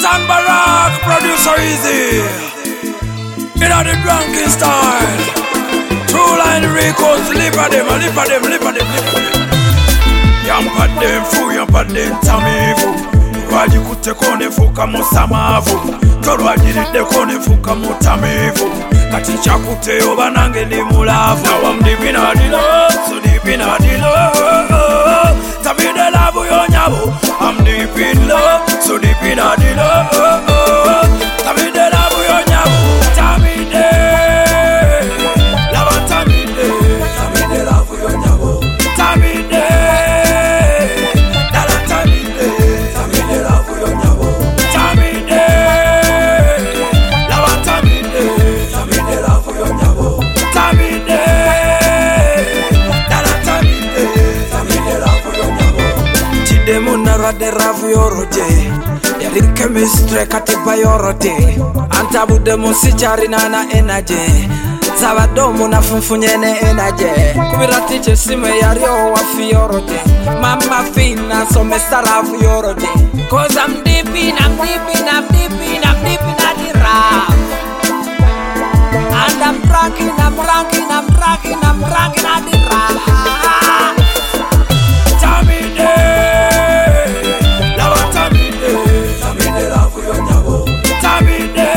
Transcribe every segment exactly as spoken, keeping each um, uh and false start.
Hassan Barak, producer Easy. In a the drunken style. True line records, live at them, live at them, live at them, live at them. Yampa dem fu, yampa dem tamifu. Rwaji kute kone fuka musamavu. Torwaji nide kone fuka mutamifu. Kati chakute oba nange ni mulavu. Now I'm deep in a the love, so deep in a the love. Tamide labu yonyabo. I'm deep in love, so deep in a the love. Tamide labu yonyabo. Tamide, lava tamide. Tamide labu yonyabo. Tamide, dala tamide. Tamide labu yonyabo. Tamide, lava tamide. Tamide labu yonyabo. Tamide, dala tamide. Tamide labu yonyabo. Chidemu narade ravu yoroje. Yari chemistry kati biology. Antabu demo si chari nana energy. Sabadomu na funfunyene energy. Kubirati chesime yari owa fioroje. Mama fina so me sarafu yoroje. Cause I'm deep in, I'm deep in, I'm deep in, I'm deep in at the rap. And I'm drunken, I'm drunken, I'm drunken, I'm drunken at the rap. Tamide, lava tamide. Tamide lavu yonyabo. Tamide,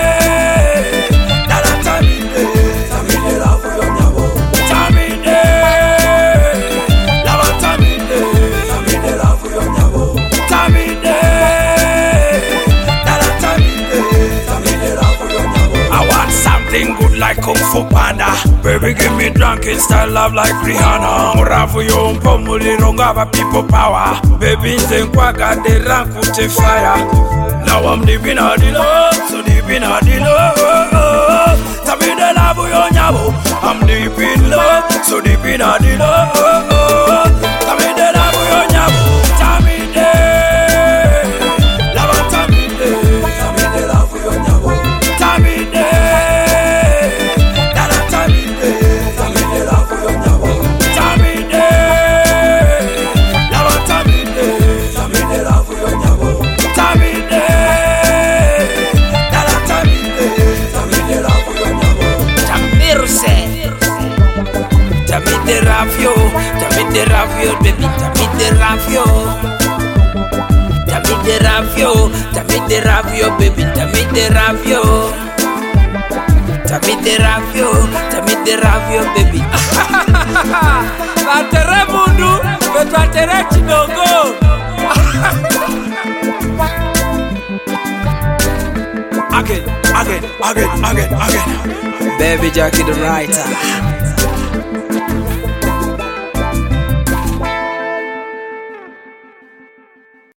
dala tamide. Tamide lavu yonyabo. Tamide, lava tamide. Tamide lavu yonyabo. Tamide, dala tamide. Tamide lavu yonyabo. I want something good like Kung Fu Panda. Baby, give me drunken style love like Rihanna. Murafu yo mpomuli rongaba people power. Baby, nzenkwaga de ranku te fire. Now I'm deep in a the love, so deep in a the love. Tamide labu yonyabo. I'm deep in love, so deep in a the love. Tamide labu yonyabo. Tamide, lava tamide. Tamide labu yonyabo. Tamide, dala tamide. Tamide labu yonyabo. Tamide, lava tamide. Tamide labu yonyabo. Tamide, dala tamide. Tamide labu yonyabo. Tamirse. Tamide ravio, tamide ravio, baby, tamide ravio. Tamide ravio, tamide ravio, baby, tamide ravio. Tamide ravio, tamide ravio, baby. Batere mundu, batere chinongo. Again, again, again, again, again. Baby Jackie the writer.